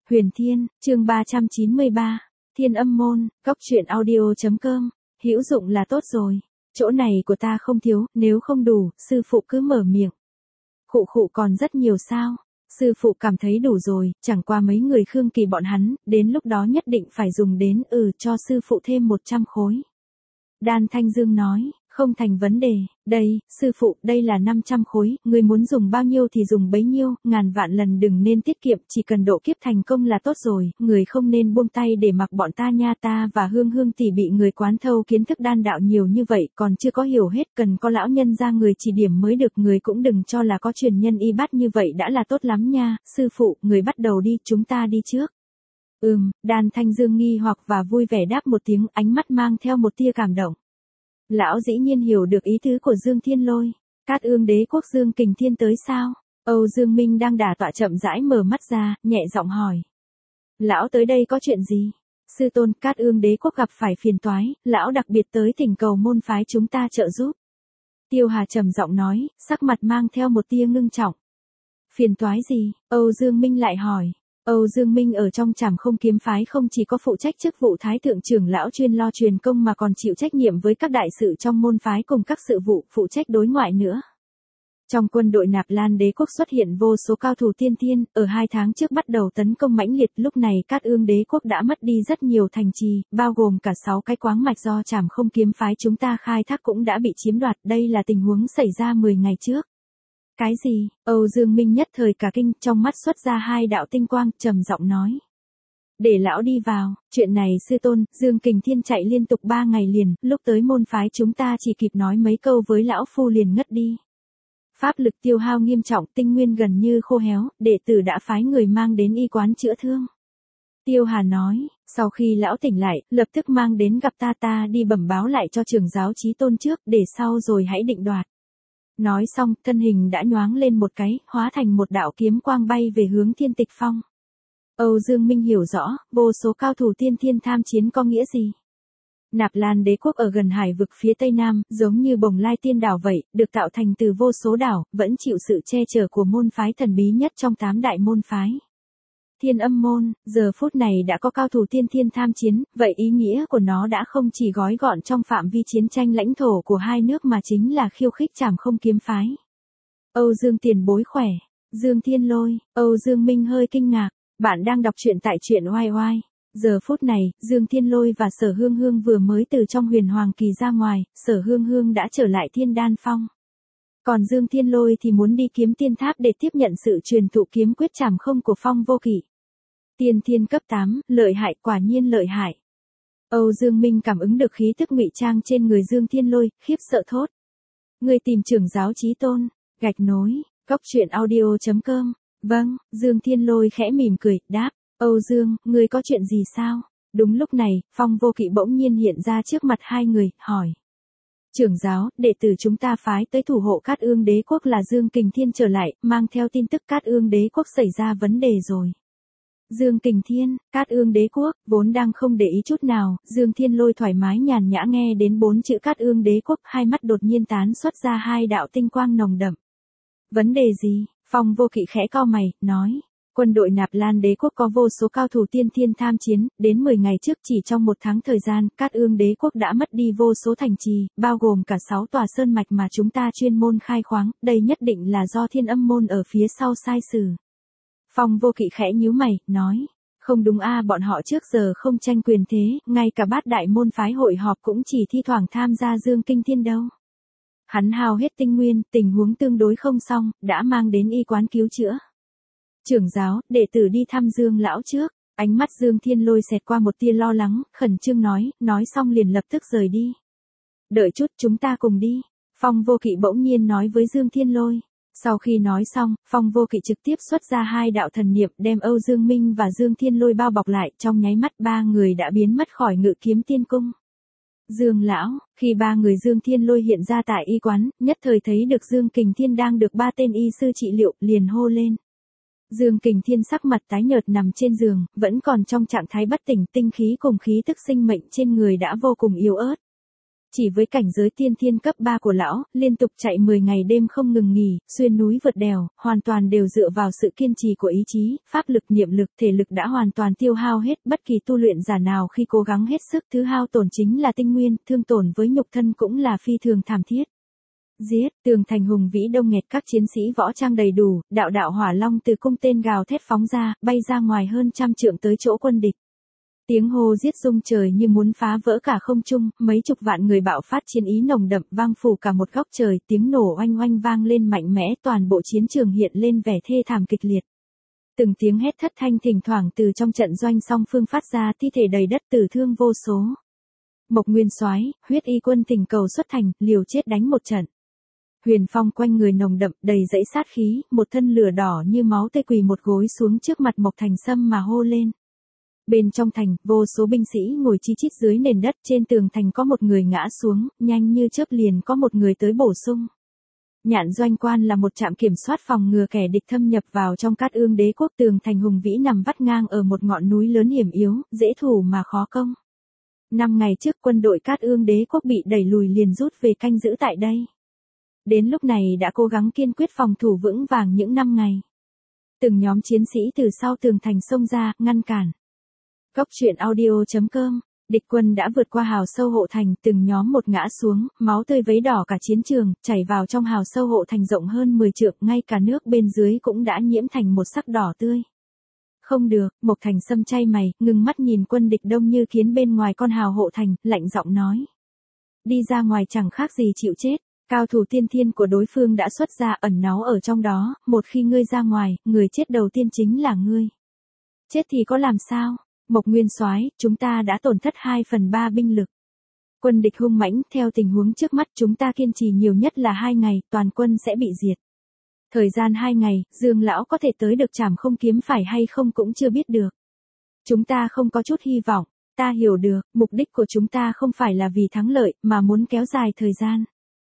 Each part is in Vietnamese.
Huyền Thiên, chương 393, Thiên Âm Môn, Cốc truyện audio.com, hữu dụng là tốt rồi. Chỗ này của ta không thiếu, nếu không đủ, sư phụ cứ mở miệng. Khụ khụ còn rất nhiều sao? Sư phụ cảm thấy đủ rồi, chẳng qua mấy người Khương Kỳ bọn hắn, đến lúc đó nhất định phải dùng đến, cho sư phụ thêm 100 khối. Đan Thanh Dương nói, không thành vấn đề, đây, sư phụ, đây là 500 khối, người muốn dùng bao nhiêu thì dùng bấy nhiêu, ngàn vạn lần đừng nên tiết kiệm, chỉ cần độ kiếp thành công là tốt rồi, người không nên buông tay để mặc bọn ta nha, ta và Hương Hương tỷ bị người quán thâu kiến thức đan đạo nhiều như vậy, còn chưa có hiểu hết, cần có lão nhân ra người chỉ điểm mới được, người cũng đừng cho là có truyền nhân y bát như vậy đã là tốt lắm nha, sư phụ, người bắt đầu đi, chúng ta đi trước. Đan Thanh Dương nghi hoặc và vui vẻ đáp một tiếng, ánh mắt mang theo một tia cảm động. Lão dĩ nhiên hiểu được ý tứ của Dương Thiên Lôi. Cát Ương Đế quốc Dương Kình Thiên tới sao? Âu Dương Minh đang đả tọa chậm rãi mở mắt ra, nhẹ giọng hỏi. Lão tới đây có chuyện gì? Sư tôn, Cát Ương Đế quốc gặp phải phiền toái, lão đặc biệt tới thỉnh cầu môn phái chúng ta trợ giúp. Tiêu Hà trầm giọng nói, sắc mặt mang theo một tia ngưng trọng. Phiền toái gì? Âu Dương Minh lại hỏi. Âu Dương Minh ở trong Trảm Không Kiếm phái không chỉ có phụ trách chức vụ thái thượng trưởng lão chuyên lo truyền công mà còn chịu trách nhiệm với các đại sự trong môn phái cùng các sự vụ phụ trách đối ngoại nữa. Trong quân đội Nạp Lan Đế quốc xuất hiện vô số cao thủ tiên thiên, ở 2 tháng trước bắt đầu tấn công mãnh liệt, lúc này Cát Ương Đế quốc đã mất đi rất nhiều thành trì, bao gồm cả 6 cái quáng mạch do Trảm Không Kiếm phái chúng ta khai thác cũng đã bị chiếm đoạt, đây là tình huống xảy ra 10 ngày trước. Cái gì? Âu Dương Minh nhất thời cả kinh, trong mắt xuất ra 2 đạo tinh quang, trầm giọng nói. Để lão đi vào, chuyện này sư tôn, Dương Kình Thiên chạy liên tục 3 ngày liền, lúc tới môn phái chúng ta chỉ kịp nói mấy câu với lão phu liền ngất đi. Pháp lực tiêu hao nghiêm trọng, tinh nguyên gần như khô héo, đệ tử đã phái người mang đến y quán chữa thương. Tiêu Hà nói, sau khi lão tỉnh lại, lập tức mang đến gặp ta đi bẩm báo lại cho trưởng giáo Chí Tôn trước, để sau rồi hãy định đoạt. Nói xong, thân hình đã nhoáng lên một cái, hóa thành một đạo kiếm quang bay về hướng Thiên Tịch Phong. Âu Dương Minh hiểu rõ, vô số cao thủ tiên thiên tham chiến có nghĩa gì. Nạp Lan Đế quốc ở gần hải vực phía tây nam, giống như Bồng Lai Tiên đảo vậy, được tạo thành từ vô số đảo, vẫn chịu sự che chở của môn phái thần bí nhất trong 8 đại môn phái. Thiên Âm Môn, giờ phút này đã có cao thủ tiên thiên tham chiến, vậy ý nghĩa của nó đã không chỉ gói gọn trong phạm vi chiến tranh lãnh thổ của hai nước mà chính là khiêu khích Trảm Không Kiếm phái. Âu Dương tiền bối khỏe, Dương Thiên Lôi, Âu Dương Minh hơi kinh ngạc, bạn đang đọc truyện tại truyện oai oai. Giờ phút này, Dương Thiên Lôi và Sở Hương Hương vừa mới từ trong Huyền Hoàng Kỳ ra ngoài, Sở Hương Hương đã trở lại Thiên Đan Phong. Còn Dương Thiên Lôi thì muốn đi Kiếm Tiên Tháp để tiếp nhận sự truyền thụ kiếm quyết Trảm Không của Phong Vô Kỵ. Tiên thiên cấp 8, lợi hại, quả nhiên lợi hại. Âu Dương Minh cảm ứng được khí tức ngụy trang trên người Dương Thiên Lôi, khiếp sợ thốt. Người tìm trưởng giáo Chí Tôn, gạch nối, Cốc truyện audio.com. Vâng, Dương Thiên Lôi khẽ mỉm cười, đáp. Âu Dương, ngươi có chuyện gì sao? Đúng lúc này, Phong Vô Kỵ bỗng nhiên hiện ra trước mặt hai người, hỏi. Trưởng giáo, đệ tử chúng ta phái tới thủ hộ Cát Ương Đế quốc là Dương Kình Thiên trở lại, mang theo tin tức Cát Ương Đế quốc xảy ra vấn đề rồi. Dương Kình Thiên, Cát Ương Đế quốc, vốn đang không để ý chút nào, Dương Thiên Lôi thoải mái nhàn nhã nghe đến 4 chữ Cát Ương Đế quốc, hai mắt đột nhiên tán xuất ra 2 đạo tinh quang nồng đậm. Vấn đề gì? Phong Vô Kỵ khẽ cau mày, nói. Quân đội Nạp Lan Đế quốc có vô số cao thủ tiên thiên tham chiến, đến 10 ngày trước chỉ trong 1 tháng thời gian, Cát Ương Đế quốc đã mất đi vô số thành trì, bao gồm cả 6 tòa sơn mạch mà chúng ta chuyên môn khai khoáng, đây nhất định là do Thiên Âm môn ở phía sau sai sử. Phong Vô Kỵ khẽ nhíu mày, nói, không đúng bọn họ trước giờ không tranh quyền thế, ngay cả bát đại môn phái hội họp cũng chỉ thi thoảng tham gia Dương Kinh Thiên đâu. Hắn hao hết tinh nguyên, tình huống tương đối không xong, đã mang đến y quán cứu chữa. Trưởng giáo, đệ tử đi thăm Dương lão trước, ánh mắt Dương Thiên Lôi xẹt qua một tia lo lắng, khẩn trương nói xong liền lập tức rời đi. Đợi chút, chúng ta cùng đi, Phong Vô Kỵ bỗng nhiên nói với Dương Thiên Lôi. Sau khi nói xong, Phong Vô Kỵ trực tiếp xuất ra 2 đạo thần niệm đem Âu Dương Minh và Dương Thiên Lôi bao bọc lại, trong nháy mắt 3 người đã biến mất khỏi Ngự Kiếm Tiên cung. Dương lão, khi 3 người Dương Thiên Lôi hiện ra tại y quán, nhất thời thấy được Dương Kình Thiên đang được 3 tên y sư trị liệu, liền hô lên. Dương Kình Thiên sắc mặt tái nhợt nằm trên giường, vẫn còn trong trạng thái bất tỉnh, tinh khí cùng khí tức sinh mệnh trên người đã vô cùng yếu ớt. Chỉ với cảnh giới tiên thiên cấp 3 của lão, liên tục chạy 10 ngày đêm không ngừng nghỉ, xuyên núi vượt đèo, hoàn toàn đều dựa vào sự kiên trì của ý chí, pháp lực, niệm lực, thể lực đã hoàn toàn tiêu hao hết, bất kỳ tu luyện giả nào khi cố gắng hết sức thứ hao tổn chính là tinh nguyên, thương tổn với nhục thân cũng là phi thường thảm thiết. Giết, tường thành hùng vĩ đông nghẹt các chiến sĩ võ trang đầy đủ, đạo đạo hỏa long từ cung tên gào thét phóng ra, bay ra ngoài hơn trăm trượng tới chỗ quân địch. Tiếng hô giết rung trời như muốn phá vỡ cả không trung, mấy chục vạn người bạo phát chiến ý nồng đậm vang phủ cả một góc trời, tiếng nổ oanh oanh vang lên mạnh mẽ, toàn bộ chiến trường hiện lên vẻ thê thảm kịch liệt. Từng tiếng hét thất thanh thỉnh thoảng từ trong trận doanh song phương phát ra, thi thể đầy đất, tử thương vô số. Mộc Nguyên Soái, huyết y quân thỉnh cầu xuất thành, liều chết đánh một trận. Huyền phong quanh người nồng đậm, đầy dẫy sát khí, một thân lửa đỏ như máu tê quỳ một gối xuống trước mặt Mộc Thành Sâm mà hô lên. Bên trong thành, vô số binh sĩ ngồi chi chít dưới nền đất, trên tường thành có một người ngã xuống, nhanh như chớp liền có một người tới bổ sung. Nhạn Doanh Quan là một trạm kiểm soát phòng ngừa kẻ địch thâm nhập vào trong Cát Ương Đế quốc, tường thành hùng vĩ nằm vắt ngang ở một ngọn núi lớn hiểm yếu, dễ thủ mà khó công. 5 ngày trước quân đội Cát Ương Đế quốc bị đẩy lùi liền rút về canh giữ tại đây. Đến lúc này đã cố gắng kiên quyết phòng thủ vững vàng những 5 ngày. Từng nhóm chiến sĩ từ sau tường thành xông ra, ngăn cản. Góc truyện audio.com, địch quân đã vượt qua hào sâu hộ thành, từng nhóm một ngã xuống, máu tươi vấy đỏ cả chiến trường, chảy vào trong hào sâu hộ thành rộng hơn 10 trượng, ngay cả nước bên dưới cũng đã nhiễm thành một sắc đỏ tươi. Không được, Mộc Thành Sâm chay mày, ngừng mắt nhìn quân địch đông như kiến bên ngoài con hào hộ thành, lạnh giọng nói. Đi ra ngoài chẳng khác gì chịu chết. Cao thủ tiên thiên của đối phương đã xuất ra, ẩn náu ở trong đó, một khi ngươi ra ngoài, người chết đầu tiên chính là ngươi. Chết thì có làm sao? Mộc Nguyên Soái, chúng ta đã tổn thất 2/3 binh lực. Quân địch hung mãnh, theo tình huống trước mắt chúng ta kiên trì nhiều nhất là 2 ngày, toàn quân sẽ bị diệt. Thời gian 2 ngày, Dương lão có thể tới được Trảm Không Kiếm phải hay không cũng chưa biết được. Chúng ta không có chút hy vọng, ta hiểu được, mục đích của chúng ta không phải là vì thắng lợi, mà muốn kéo dài thời gian.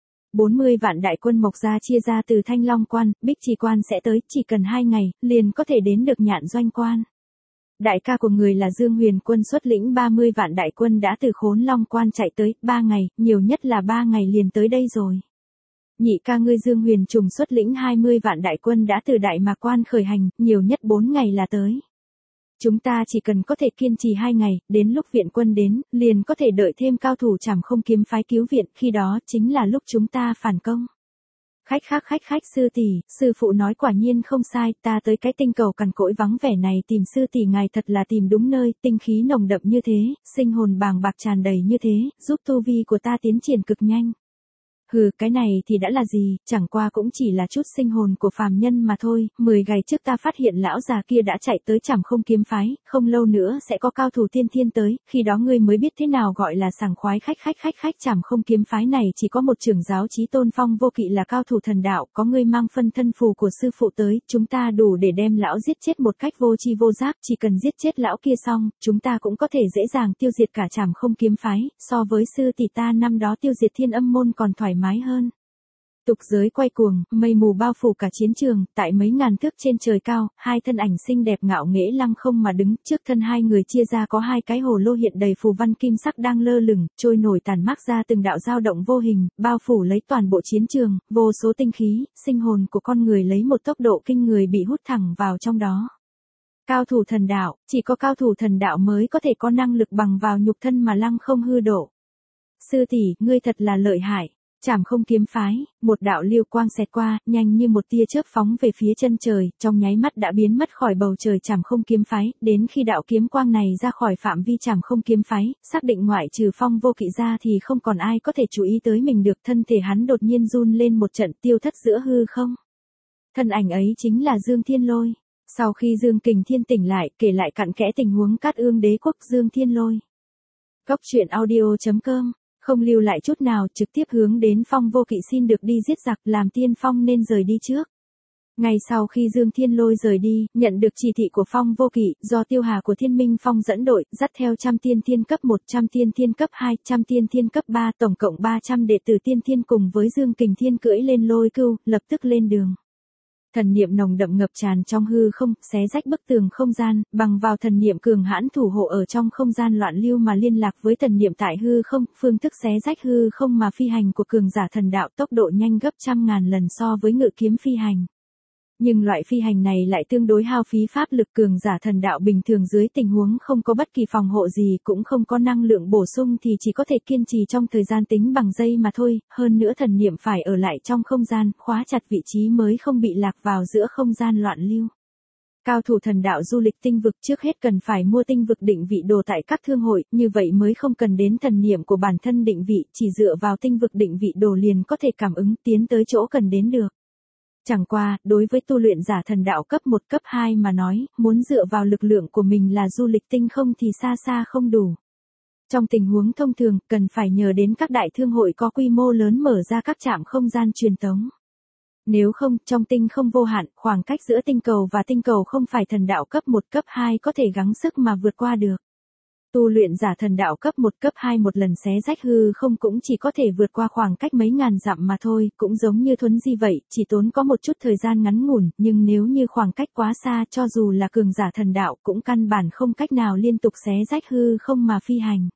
40 vạn đại quân Mộc gia chia ra từ Thanh Long Quan, Bích Trì Quan sẽ tới, chỉ cần 2 ngày, liền có thể đến được Nhạn Doanh Quan. Đại ca của người là Dương Huyền Quân xuất lĩnh 30 vạn đại quân đã từ Khốn Long Quan chạy tới, 3 ngày, nhiều nhất là 3 ngày liền tới đây rồi. Nhị ca ngươi Dương Huyền Trùng xuất lĩnh 20 vạn đại quân đã từ Đại Mạc Quan khởi hành, nhiều nhất 4 ngày là tới. Chúng ta chỉ cần có thể kiên trì 2 ngày, đến lúc viện quân đến, liền có thể đợi thêm cao thủ Trảm Không Kiếm phái cứu viện, khi đó chính là lúc chúng ta phản công. Khách sư tỷ, sư phụ nói quả nhiên không sai, ta tới cái tinh cầu cằn cỗi vắng vẻ này tìm sư tỷ ngài thật là tìm đúng nơi, tinh khí nồng đậm như thế, sinh hồn bàng bạc tràn đầy như thế, giúp tu vi của ta tiến triển cực nhanh. Hừ, cái này thì đã là gì, chẳng qua cũng chỉ là chút sinh hồn của phàm nhân mà thôi, 10 ngày trước ta phát hiện lão già kia đã chạy tới Trảm Không Kiếm phái, không lâu nữa sẽ có cao thủ tiên thiên tới, khi đó ngươi mới biết thế nào gọi là sảng khoái. Khách Trảm Không Kiếm phái này chỉ có một trưởng giáo chí tôn Phong Vô Kỵ là cao thủ thần đạo, có ngươi mang phân thân phù của sư phụ tới, chúng ta đủ để đem lão giết chết một cách vô tri vô giác, chỉ cần giết chết lão kia xong, chúng ta cũng có thể dễ dàng tiêu diệt cả Trảm Không Kiếm phái, so với sư tỷ ta năm đó tiêu diệt Thiên Âm môn còn thoải mái hơn. Tục giới quay cuồng, mây mù bao phủ cả chiến trường, tại mấy ngàn thước trên trời cao, hai thân ảnh xinh đẹp ngạo nghễ lăng không mà đứng, trước thân hai người chia ra có hai cái hồ lô hiện đầy phù văn kim sắc đang lơ lửng, trôi nổi tàn mát ra từng đạo dao động vô hình, bao phủ lấy toàn bộ chiến trường, vô số tinh khí, sinh hồn của con người lấy một tốc độ kinh người bị hút thẳng vào trong đó. Cao thủ thần đạo, chỉ có cao thủ thần đạo mới có thể có năng lực bằng vào nhục thân mà lăng không hư độ. Sư tỷ, ngươi thật là lợi hại. Trảm Không Kiếm phái, một đạo lưu quang xẹt qua, nhanh như một tia chớp phóng về phía chân trời, trong nháy mắt đã biến mất khỏi bầu trời Trảm Không Kiếm phái, đến khi đạo kiếm quang này ra khỏi phạm vi Trảm Không Kiếm phái, xác định ngoại trừ Phong Vô Kỵ ra thì không còn ai có thể chú ý tới mình được, thân thể hắn đột nhiên run lên một trận, tiêu thất giữa hư không. Thân ảnh ấy chính là Dương Thiên Lôi. Sau khi Dương Kình Thiên tỉnh lại, kể lại cặn kẽ tình huống Cát Ương Đế quốc Dương Thiên Lôi. Góc truyện audio.com, không lưu lại chút nào, trực tiếp hướng đến Phong Vô Kỵ xin được đi giết giặc, làm tiên phong nên rời đi trước. Ngày sau khi Dương Thiên Lôi rời đi, nhận được chỉ thị của Phong Vô Kỵ, do Tiêu Hà của Thiên Minh Phong dẫn đội, dắt theo 100 tiên thiên cấp 1, 100 tiên thiên cấp 2, 100 tiên thiên cấp 3, tổng cộng 300 đệ tử tiên thiên cùng với Dương Kình Thiên cưỡi lên Lôi Cưu, lập tức lên đường. Thần niệm nồng đậm ngập tràn trong hư không, xé rách bức tường không gian, bằng vào thần niệm cường hãn thủ hộ ở trong không gian loạn lưu mà liên lạc với thần niệm tại hư không, phương thức xé rách hư không mà phi hành của cường giả thần đạo tốc độ nhanh gấp trăm ngàn lần so với ngự kiếm phi hành. Nhưng loại phi hành này lại tương đối hao phí pháp lực, cường giả thần đạo bình thường dưới tình huống không có bất kỳ phòng hộ gì cũng không có năng lượng bổ sung thì chỉ có thể kiên trì trong thời gian tính bằng giây mà thôi, hơn nữa thần niệm phải ở lại trong không gian, khóa chặt vị trí mới không bị lạc vào giữa không gian loạn lưu. Cao thủ thần đạo du lịch tinh vực trước hết cần phải mua tinh vực định vị đồ tại các thương hội, như vậy mới không cần đến thần niệm của bản thân định vị, chỉ dựa vào tinh vực định vị đồ liền có thể cảm ứng tiến tới chỗ cần đến được. Chẳng qua, đối với tu luyện giả thần đạo cấp 1 cấp 2 mà nói, muốn dựa vào lực lượng của mình là du lịch tinh không thì xa xa không đủ. Trong tình huống thông thường, cần phải nhờ đến các đại thương hội có quy mô lớn mở ra các trạm không gian truyền tống. Nếu không, trong tinh không vô hạn, khoảng cách giữa tinh cầu và tinh cầu không phải thần đạo cấp 1 cấp 2 có thể gắng sức mà vượt qua được. Tu luyện giả thần đạo cấp 1 cấp 2 một lần xé rách hư không cũng chỉ có thể vượt qua khoảng cách mấy ngàn dặm mà thôi, cũng giống như thuấn di vậy, chỉ tốn có một chút thời gian ngắn ngủn, nhưng nếu như khoảng cách quá xa cho dù là cường giả thần đạo cũng căn bản không cách nào liên tục xé rách hư không mà phi hành.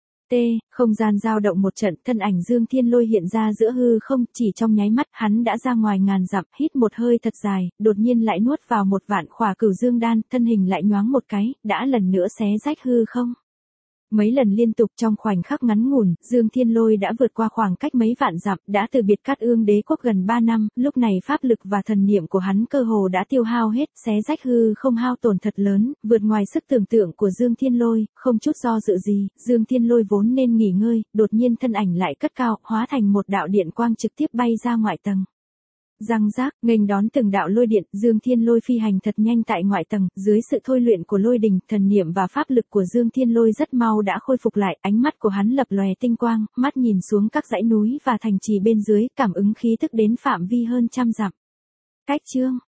Không gian dao động một trận, thân ảnh Dương Thiên Lôi hiện ra giữa hư không, chỉ trong nháy mắt, hắn đã ra ngoài ngàn dặm, hít một hơi thật dài, đột nhiên lại nuốt vào một vạn khỏa cửu dương đan, thân hình lại nhoáng một cái, đã lần nữa xé rách hư không. Mấy lần liên tục trong khoảnh khắc ngắn ngủn, Dương Thiên Lôi đã vượt qua khoảng cách mấy vạn dặm, đã từ biệt Cát Ương Đế quốc gần 3 năm, lúc này pháp lực và thần niệm của hắn cơ hồ đã tiêu hao hết, xé rách hư không hao tổn thật lớn, vượt ngoài sức tưởng tượng của Dương Thiên Lôi, không chút do dự gì, Dương Thiên Lôi vốn nên nghỉ ngơi, đột nhiên thân ảnh lại cất cao, hóa thành một đạo điện quang trực tiếp bay ra ngoại tầng. Răng rác, nghênh đón từng đạo lôi điện, Dương Thiên Lôi phi hành thật nhanh tại ngoại tầng, dưới sự thôi luyện của lôi đình, thần niệm và pháp lực của Dương Thiên Lôi rất mau đã khôi phục lại, ánh mắt của hắn lập lòe tinh quang, mắt nhìn xuống các dãy núi và thành trì bên dưới, cảm ứng khí tức đến phạm vi hơn trăm dặm. Cách chương